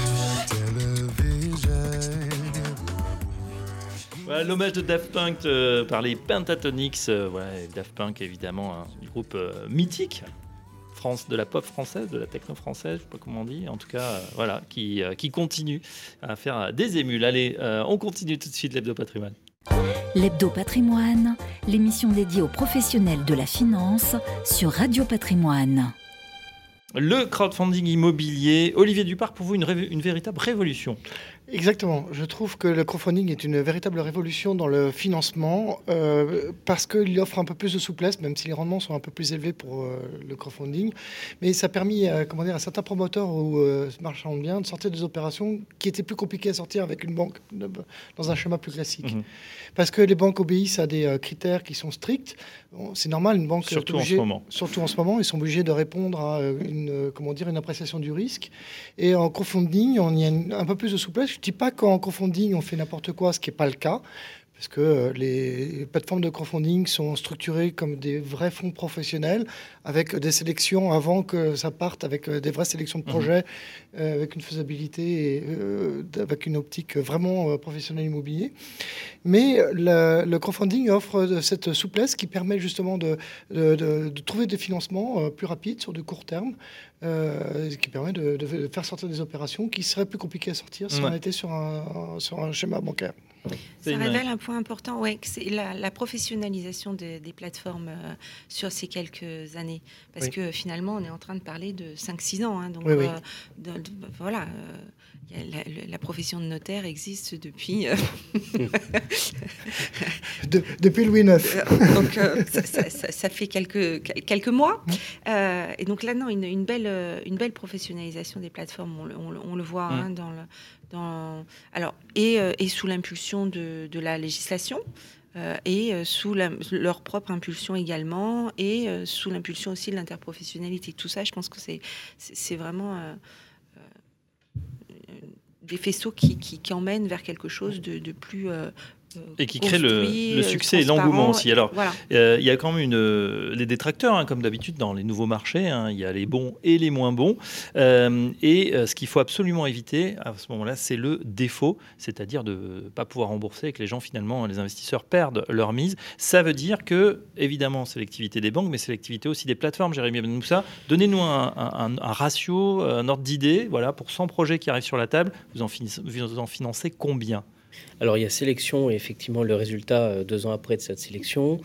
Voilà, l'hommage de Daft Punk euh, par les Pentatonix. Euh, voilà, Daft Punk, évidemment, un groupe euh, mythique. France, de la pop française, de la techno française, je sais pas comment on dit, en tout cas, euh, voilà, qui, euh, qui continue à faire des émules. Allez, euh, on continue tout de suite l'Hebdo Patrimoine. L'Hebdo Patrimoine, l'émission dédiée aux professionnels de la finance sur Radio Patrimoine. Le crowdfunding immobilier, Olivier Dupart, pour vous, une, ré- une véritable révolution. Exactement. Je trouve que le crowdfunding est une véritable révolution dans le financement euh, parce qu'il offre un peu plus de souplesse, même si les rendements sont un peu plus élevés pour euh, le crowdfunding. Mais ça a permis euh, comment dire, à certains promoteurs ou euh, marchands de biens de sortir des opérations qui étaient plus compliquées à sortir avec une banque de, dans un schéma plus classique. Mmh. Parce que les banques obéissent à des euh, critères qui sont stricts. Bon, c'est normal, une banque... Surtout est obligée, en ce moment. Surtout en ce moment, ils sont obligés de répondre à une, euh, comment dire, une appréciation du risque. Et en crowdfunding, on y a une, un peu plus de souplesse. Je ne dis pas qu'en crowdfunding, on fait n'importe quoi, ce qui n'est pas le cas, parce que euh, les plateformes de crowdfunding sont structurées comme des vrais fonds professionnels, avec des sélections avant que ça parte, avec euh, des vraies sélections de projets, mmh. euh, avec une faisabilité, et, euh, avec une optique vraiment euh, professionnelle immobilier. Mais le, le crowdfunding offre cette souplesse qui permet justement de, de, de, de trouver des financements euh, plus rapides sur du court terme, Euh, qui permet de, de faire sortir des opérations qui seraient plus compliquées à sortir si ouais. on était sur un, sur un schéma bancaire. Ça une... révèle un point important, ouais, que c'est la, la professionnalisation de, des plateformes euh, sur ces quelques années. Parce oui. que finalement, on est en train de parler de cinq six ans. Hein, donc, oui, oui. Euh, de, de, voilà, euh, la, la, la profession de notaire existe depuis... Euh... de, depuis Louis neuf. donc, euh, ça, ça, ça, ça fait quelques, quelques mois. Mmh. Euh, et donc là, non, une, une, belle, une belle professionnalisation des plateformes, on le, on le, on le voit mmh. hein, dans le... Dans, alors, et, euh, et sous l'impulsion de, de la législation, euh, et euh, sous la, leur propre impulsion également, et euh, sous l'impulsion aussi de l'interprofessionnalité. Tout ça, je pense que c'est, c'est, c'est vraiment euh, euh, des faisceaux qui, qui, qui emmènent vers quelque chose de, de plus... Euh, et qui crée le, le succès et l'engouement aussi. Alors, il voilà. euh, y a quand même une, euh, les détracteurs, hein, comme d'habitude dans les nouveaux marchés. Il hein, y a les bons et les moins bons. Euh, et euh, ce qu'il faut absolument éviter à ce moment-là, c'est le défaut, c'est-à-dire de ne pas pouvoir rembourser et que les gens, finalement, les investisseurs perdent leur mise. Ça veut dire que, évidemment, c'est l'activité des banques, mais c'est l'activité aussi des plateformes. Jérémy Benmoussa, donnez-nous un, un, un ratio, un ordre d'idée. Voilà, pour cent projets qui arrivent sur la table, vous en, finissez, vous en financez combien ? Alors, il y a sélection et effectivement le résultat deux ans après de cette sélection.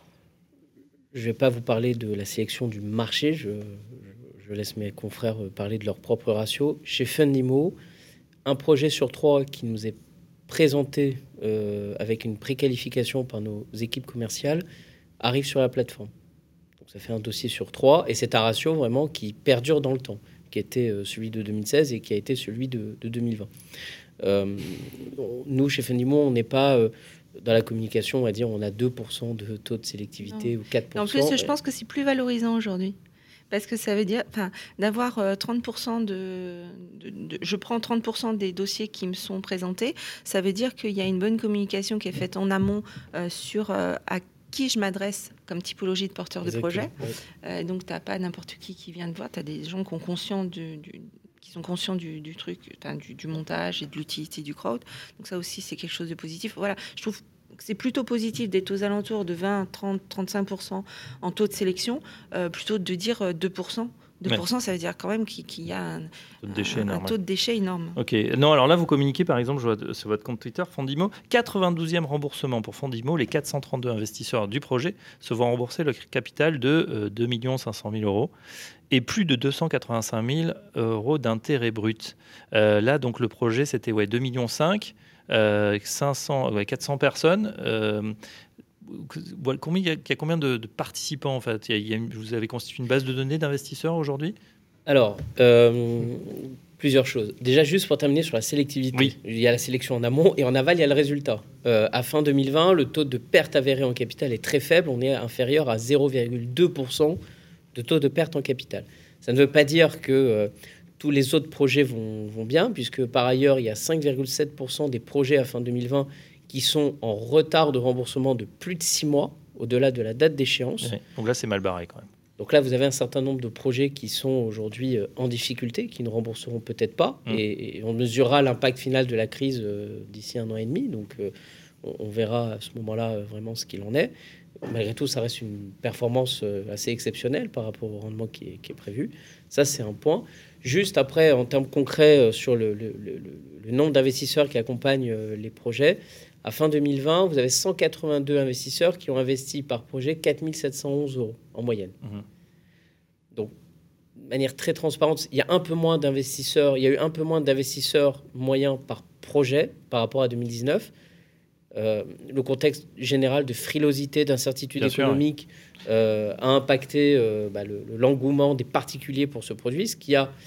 Je ne vais pas vous parler de la sélection du marché. Je, je, je laisse mes confrères parler de leur propre ratio. Chez Fundimo, un projet sur trois qui nous est présenté euh, avec une préqualification par nos équipes commerciales arrive sur la plateforme. Donc, ça fait un dossier sur trois et c'est un ratio vraiment qui perdure dans le temps, qui était celui de deux mille seize et qui a été celui de, de deux mille vingt. Euh, nous, chez Fundimo, on n'est pas euh, dans la communication, on va dire, on a deux pour cent de taux de sélectivité non. ou quatre pour cent. En plus, je pense que c'est plus valorisant aujourd'hui. Parce que ça veut dire, enfin, d'avoir euh, trente pour cent de, de, de... Je prends trente pour cent des dossiers qui me sont présentés, ça veut dire qu'il y a une bonne communication qui est faite en amont euh, sur euh, à qui je m'adresse comme typologie de porteur Exactement. de projet. Ouais. Euh, donc, tu n'as pas n'importe qui qui vient te voir, tu as des gens qui ont conscience du... du qui sont conscients du, du truc, du, du montage et de l'utilité du crowd. Donc ça aussi, c'est quelque chose de positif. Voilà, je trouve que c'est plutôt positif d'être aux alentours de vingt, trente, trente-cinq pour cent en taux de sélection, euh, plutôt que de dire deux pour cent. deux pour cent, ouais. Ça veut dire quand même qu'il, qu'il y a un, taux de déchets un, énorme, un taux de déchets énorme. Ok. Non, alors là, vous communiquez, par exemple, je vois sur votre compte Twitter, Fundimo, quatre-vingt-douzième remboursement pour Fundimo. Les quatre cent trente-deux investisseurs du projet se voient rembourser le capital de euh, deux millions cinq cent mille euros. Et plus de deux cent quatre-vingt-cinq mille euros d'intérêt brut. Euh, là, donc, le projet, c'était ouais, deux virgule cinq millions, euh, cinq cents, ouais, quatre cents personnes. Euh, combien, il, y a, il y a combien de, de participants, en fait il y a, il y a une, vous avez constitué une base de données d'investisseurs aujourd'hui ? Alors, euh, plusieurs choses. Déjà, juste pour terminer sur la sélectivité. Oui. Il y a la sélection en amont et en aval, il y a le résultat. Euh, à fin deux mille vingt, le taux de perte avérée en capital est très faible. On est inférieur à zéro virgule deux pour cent de taux de perte en capital. Ça ne veut pas dire que euh, tous les autres projets vont, vont bien, puisque par ailleurs, il y a cinq virgule sept pour cent des projets à fin deux mille vingt qui sont en retard de remboursement de plus de six mois, au-delà de la date d'échéance. Oui. Donc là, c'est mal barré quand même. Donc là, vous avez un certain nombre de projets qui sont aujourd'hui euh, en difficulté, qui ne rembourseront peut-être pas, mmh. et, et on mesurera l'impact final de la crise euh, d'ici un an et demi, donc euh, on, on verra à ce moment-là euh, vraiment ce qu'il en est. Malgré tout, ça reste une performance assez exceptionnelle par rapport au rendement qui est, qui est prévu. Ça, c'est un point. Juste après, en termes concrets, sur le, le, le, le nombre d'investisseurs qui accompagnent les projets, à fin deux mille vingt, vous avez cent quatre-vingt-deux investisseurs qui ont investi par projet quatre mille sept cent onze euros en moyenne. Mmh. Donc, de manière très transparente, il y a un peu moins d'investisseurs, il y a eu un peu moins d'investisseurs moyens par projet par rapport à deux mille dix-neuf. Euh, le contexte général de frilosité, d'incertitude Bien économique sûr, oui. euh, a impacté euh, bah, le, le, l'engouement des particuliers pour ce produit, ce qui a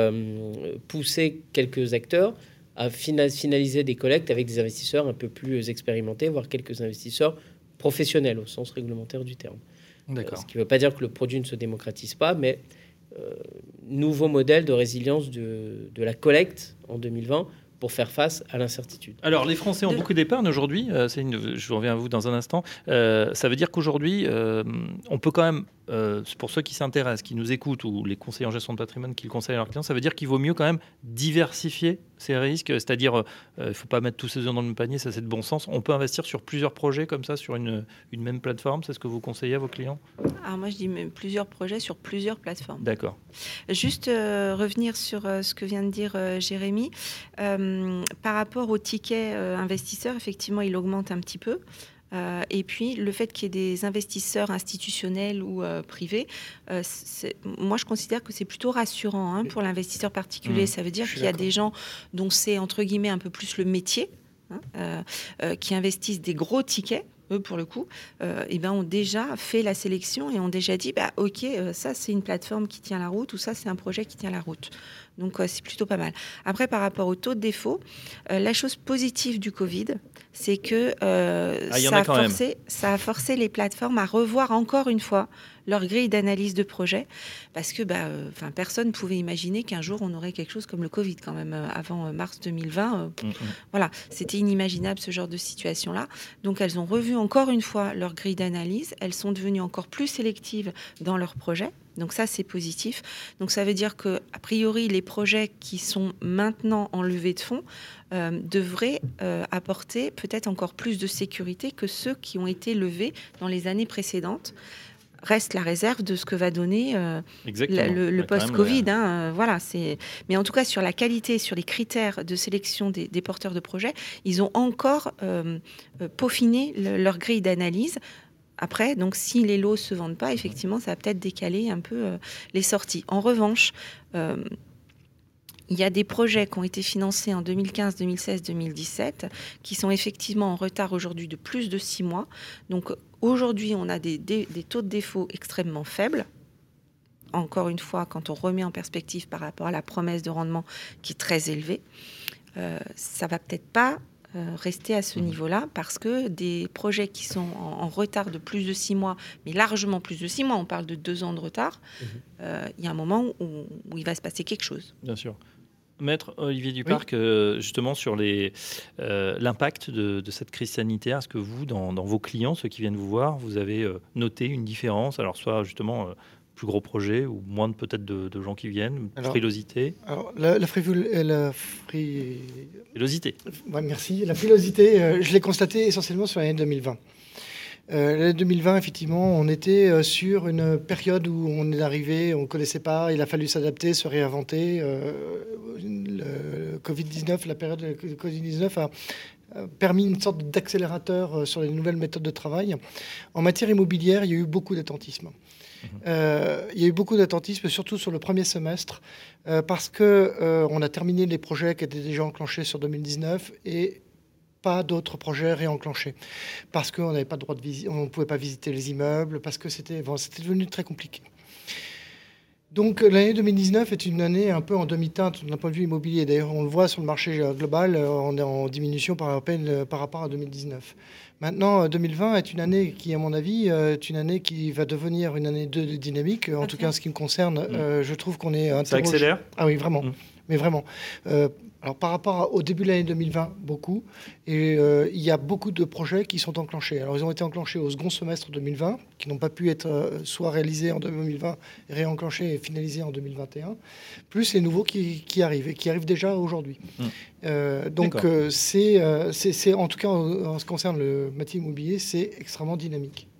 euh, poussé quelques acteurs à finaliser des collectes avec des investisseurs un peu plus expérimentés, voire quelques investisseurs professionnels au sens réglementaire du terme. D'accord. Euh, ce qui ne veut pas dire que le produit ne se démocratise pas, mais euh, nouveau modèle de résilience de, de la collecte en deux mille vingt pour faire face à l'incertitude. Alors, les Français ont de... beaucoup d'épargne aujourd'hui. Euh, c'est une... Je reviens à vous dans un instant. Euh, ça veut dire qu'aujourd'hui, euh, on peut quand même, euh, pour ceux qui s'intéressent, qui nous écoutent, ou les conseillers en gestion de patrimoine qui le conseillent à leurs clients, ça veut dire qu'il vaut mieux quand même diversifier ces risques. C'est-à-dire, il euh, ne faut pas mettre tous ses œufs dans le même panier, ça c'est de bon sens. On peut investir sur plusieurs projets comme ça, sur une, une même plateforme. C'est ce que vous conseillez à vos clients ? Alors moi, je dis même plusieurs projets sur plusieurs plateformes. D'accord. Juste euh, revenir sur euh, ce que vient de dire euh, Jérémy. Euh, par rapport au ticket euh, investisseur, effectivement, il augmente un petit peu. Euh, et puis, le fait qu'il y ait des investisseurs institutionnels ou euh, privés, euh, c'est, moi, je considère que c'est plutôt rassurant hein, pour l'investisseur particulier. Mmh, Ça veut dire qu'il y a des gens dont c'est, entre guillemets, un peu plus le métier, hein, euh, euh, qui investissent des gros tickets. Eux, pour le coup, euh, eh ben, ont déjà fait la sélection et ont déjà dit bah, OK, euh, ça, c'est une plateforme qui tient la route ou ça, c'est un projet qui tient la route. Donc, euh, c'est plutôt pas mal. Après, par rapport au taux de défaut, euh, la chose positive du Covid, c'est que euh, ah, ça, a forcé, ça a forcé les plateformes à revoir encore une fois leur grille d'analyse de projet parce que bah, euh, personne ne pouvait imaginer qu'un jour, on aurait quelque chose comme le Covid quand même. Euh, avant euh, mars deux mille vingt, euh, mm-hmm. voilà, c'était inimaginable ce genre de situation-là. Donc, elles ont revu encore une fois leur grille d'analyse. Elles sont devenues encore plus sélectives dans leurs projets. Donc ça, c'est positif. Donc ça veut dire que, a priori, les projets qui sont maintenant en levée de fonds euh, devraient euh, apporter peut-être encore plus de sécurité que ceux qui ont été levés dans les années précédentes. Reste la réserve de ce que va donner euh, le, le, le post-Covid. Hein, euh, voilà, c'est... Mais en tout cas, sur la qualité, sur les critères de sélection des, des porteurs de projets, ils ont encore euh, peaufiné le, leur grille d'analyse. Après, donc, si les lots ne se vendent pas, effectivement, ça va peut-être décaler un peu euh, les sorties. En revanche, euh, il y a des projets qui ont été financés en deux mille quinze, deux mille seize, deux mille dix-sept qui sont effectivement en retard aujourd'hui de plus de six mois. Donc, aujourd'hui, on a des, des, des taux de défaut extrêmement faibles. Encore une fois, quand on remet en perspective par rapport à la promesse de rendement qui est très élevée, euh, ça ne va peut-être pas Euh, rester à ce niveau-là parce que des projets qui sont en, en retard de plus de six mois, mais largement plus de six mois, on parle de deux ans de retard, il mmh. euh, y a un moment où, où il va se passer quelque chose. Bien sûr. Maître Olivier Duparc, oui. euh, justement sur les, euh, l'impact de, de cette crise sanitaire, est-ce que vous, dans, dans vos clients, ceux qui viennent vous voir, vous avez euh, noté une différence, alors soit justement euh, plus gros projet ou moins de, peut-être de, de gens qui viennent, alors, frilosité alors, la, la, frivol, la fri... frilosité. Ouais, merci. La frilosité, euh, je l'ai constatée essentiellement sur l'année deux mille vingt. Euh, l'année deux mille vingt, effectivement, on était euh, sur une période où on est arrivé, on ne connaissait pas, il a fallu s'adapter, se réinventer. Euh, le covid dix-neuf, la période de covid dix-neuf a permis une sorte d'accélérateur sur les nouvelles méthodes de travail. En matière immobilière, il y a eu beaucoup d'attentisme. Euh, il y a eu beaucoup d'attentisme, surtout sur le premier semestre, euh, parce qu'on euh, a terminé les projets qui étaient déjà enclenchés sur deux mille dix-neuf et pas d'autres projets réenclenchés. Parce qu'on n'avait pas de droit de visite, on ne pouvait pas visiter les immeubles, parce que c'était, bon, c'était devenu très compliqué. Donc l'année deux mille dix-neuf est une année un peu en demi-teinte d'un point de vue immobilier. D'ailleurs, on le voit sur le marché global, on est en diminution par, par rapport à deux mille dix-neuf. Maintenant, deux mille vingt est une année qui, à mon avis, est une année qui va devenir une année de dynamique. En okay. tout cas, en ce qui me concerne, mmh. euh, je trouve qu'on est... Ça accélère ? Ah oui, vraiment. Mmh. Mais vraiment. Euh, alors, par rapport au début de l'année deux mille vingt, beaucoup. Et euh, il y a beaucoup de projets qui sont enclenchés. Alors, ils ont été enclenchés au second semestre deux mille vingt, qui n'ont pas pu être euh, soit réalisés en deux mille vingt, réenclenchés et finalisés en deux mille vingt et un, plus les nouveaux qui, qui arrivent, et qui arrivent déjà aujourd'hui. Mmh. Euh, donc, euh, c'est, euh, c'est, c'est, en tout cas, en, en ce qui concerne le métier immobilier, c'est extrêmement dynamique.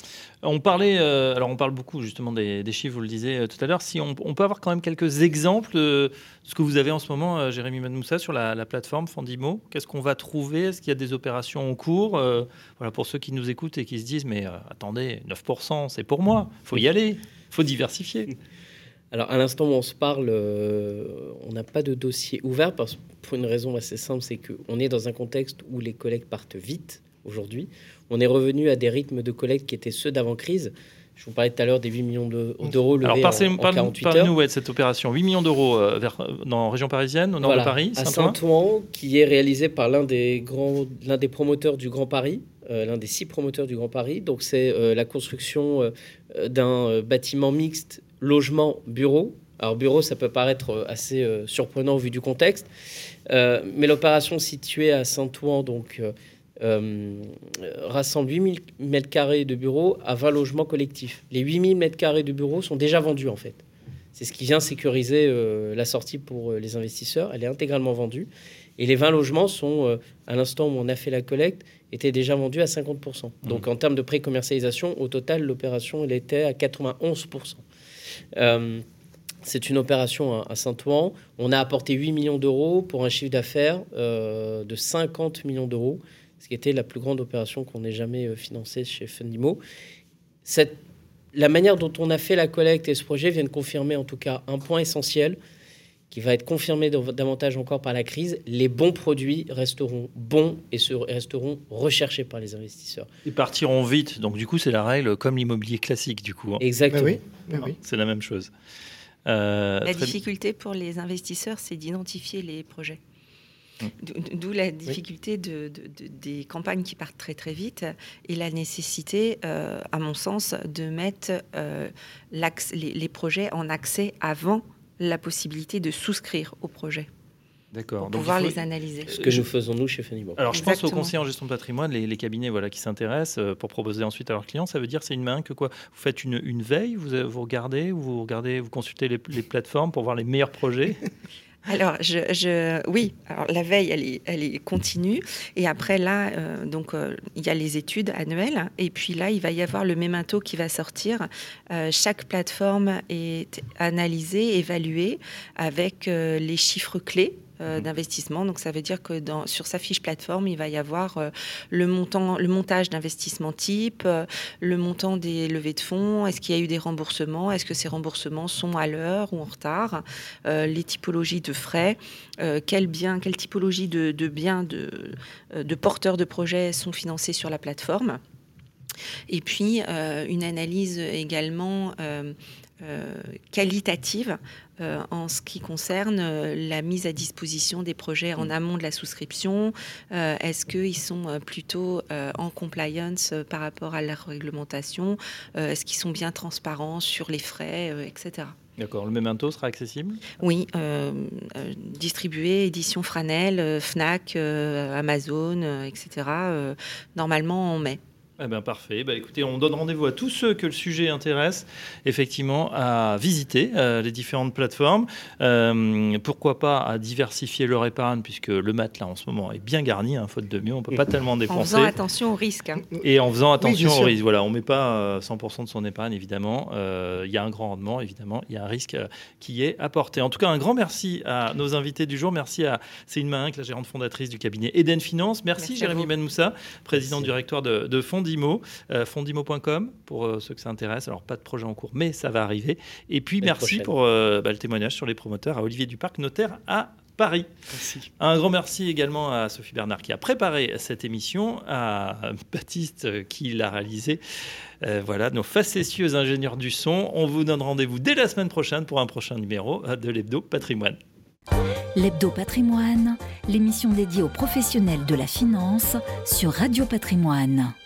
On parlait, euh, alors on parle beaucoup justement des, des chiffres, vous le disiez euh, tout à l'heure. Si on, on peut avoir quand même quelques exemples euh, de ce que vous avez en ce moment, euh, Jérémy Benmoussa, sur la, la plateforme Fondimo. Qu'est-ce qu'on va trouver? Est-ce qu'il y a des opérations en cours? euh, Voilà, pour ceux qui nous écoutent et qui se disent, mais euh, attendez, neuf pour cent, c'est pour moi. Il faut y aller, il faut diversifier. Alors, à l'instant où on se parle, euh, on n'a pas de dossier ouvert parce, pour une raison assez simple, c'est qu'on est dans un contexte où les collectes partent vite aujourd'hui. On est revenu à des rythmes de collecte qui étaient ceux d'avant-crise. Je vous parlais tout à l'heure des huit millions de, d'euros levés. Alors, parlez, en, en parle, quarante-huit parle-nous heures. Ouais, de cette opération. huit millions d'euros euh, vers, dans la région parisienne, au nord Voilà, de Paris, à Saint-Ouen. Saint-Ouen, qui est réalisé par l'un des, grands, l'un des promoteurs du Grand Paris, euh, l'un des six promoteurs du Grand Paris. Donc, c'est euh, la construction euh, d'un euh, bâtiment mixte, logement, bureau. Alors, bureau, ça peut paraître assez euh, surprenant au vu du contexte, euh, mais l'opération située à Saint-Ouen, donc, euh, euh, rassemble huit mille mètres carrés de bureaux à vingt logements collectifs. Les huit mille mètres carrés de bureaux sont déjà vendus, en fait. C'est ce qui vient sécuriser euh, la sortie pour euh, les investisseurs. Elle est intégralement vendue. Et les vingt logements sont, euh, à l'instant où on a fait la collecte, étaient déjà vendus à cinquante pour cent. Mmh. Donc, en termes de pré-commercialisation, au total, l'opération, elle était à quatre-vingt-onze pour cent. Euh, C'est une opération à Saint-Ouen. On a apporté huit millions d'euros pour un chiffre d'affaires euh, de cinquante millions d'euros, ce qui était la plus grande opération qu'on ait jamais financée chez Fondimo. Cette, la manière dont on a fait la collecte et ce projet viennent confirmer en tout cas un point essentiel qui va être confirmé davantage encore par la crise. Les bons produits resteront bons et se, resteront recherchés par les investisseurs. Ils partiront vite. Donc du coup, c'est la règle comme l'immobilier classique du coup. Hein. Exactement. Ben oui, ben oui. C'est la même chose. Euh, la très... difficulté pour les investisseurs, c'est d'identifier les projets. Mmh. D'où la difficulté oui. de, de, de, des campagnes qui partent très très vite et la nécessité, euh, à mon sens, de mettre euh, les, les projets en accès avant la possibilité de souscrire au projet. D'accord. Pour Donc pouvoir faut... les analyser. Ce que nous faisons, nous, chez Fondimo. Alors, Exactement. Je pense aux conseillers en gestion de patrimoine, les, les cabinets voilà, qui s'intéressent euh, pour proposer ensuite à leurs clients. Ça veut dire, c'est une main que quoi? Vous faites une, une veille, vous, vous regardez, vous regardez, vous consultez les, les plateformes pour voir les meilleurs projets. Alors, je, je, oui, alors la veille, elle est, elle est continue. Et après, là, euh, donc, euh, il y a les études annuelles. Et puis là, il va y avoir le mémento qui va sortir. Euh, chaque plateforme est analysée, évaluée avec euh, les chiffres clés euh, d'investissement. Donc, ça veut dire que dans, sur sa fiche plateforme, il va y avoir euh, le, montant, le montage d'investissement type, euh, le montant des levées de fonds, est-ce qu'il y a eu des remboursements, est-ce que ces remboursements sont à l'heure ou en retard, euh, les typologies de frais, euh, quels biens, quelle typologie de, de biens de, de porteurs de projets sont financés sur la plateforme. Et puis, euh, une analyse également euh, euh, qualitative euh, en ce qui concerne euh, la mise à disposition des projets en amont de la souscription. Euh, est-ce qu'ils sont plutôt euh, en compliance euh, par rapport à la réglementation? euh, Est-ce qu'ils sont bien transparents sur les frais, euh, et cetera. D'accord. Le mémento sera accessible? Oui, euh, euh, distribué, édition Franel, euh, Fnac, euh, Amazon, euh, et cetera. Euh, normalement en mai. Eh ben parfait. Bah, écoutez, on donne rendez-vous à tous ceux que le sujet intéresse, effectivement, à visiter euh, les différentes plateformes. Euh, pourquoi pas à diversifier leur épargne, puisque le matelas en ce moment est bien garni, hein, faute de mieux, on ne peut pas tellement dépenser. En faisant attention au risque. Hein. Et en faisant attention oui, au risque. Voilà, on ne met pas cent pour cent de son épargne, évidemment. Il euh, y a un grand rendement, évidemment. Il y a un risque euh, qui est apporté. En tout cas, un grand merci à nos invités du jour. Merci à Céline Mahinck, la gérante fondatrice du cabinet Eden Finance. Merci, merci Jérémy Benmoussa, président merci. directeur de, de Fondimo. Euh, fondimo point com pour euh, ceux que ça intéresse. Alors, pas de projet en cours, mais ça va arriver. Et puis, L'année merci prochaine. pour euh, bah, le témoignage sur les promoteurs à Olivier Duparc, notaire à Paris. Merci. Un grand merci également à Sophie Bernard qui a préparé cette émission, à Baptiste qui l'a réalisé. Euh, voilà, nos facétieux ingénieurs du son. On vous donne rendez-vous dès la semaine prochaine pour un prochain numéro de l'Hebdo Patrimoine. L'Hebdo Patrimoine, l'émission dédiée aux professionnels de la finance sur Radio Patrimoine.